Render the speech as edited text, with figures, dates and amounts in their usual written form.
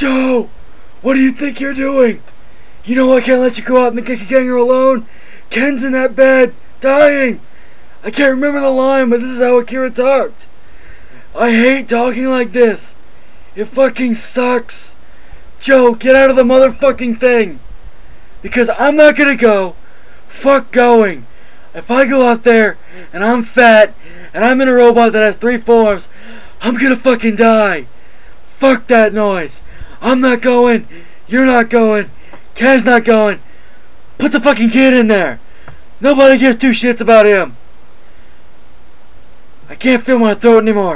Joe, what do you think you're doing? You know I can't let you go out in the Gecko alone. Ken's in that bed, dying. I can't remember the line, but this is how Akira talked. I hate talking like this. It fucking sucks. Joe, get out of the motherfucking thing. Because I'm not gonna go. Fuck going. If I go out there and I'm fat and I'm in a robot that has 3 forms, I'm gonna fucking die. Fuck that noise. I'm not going. You're not going. Ken's not going. Put the fucking kid in there. Nobody gives 2 shits about him. I can't feel my throat anymore.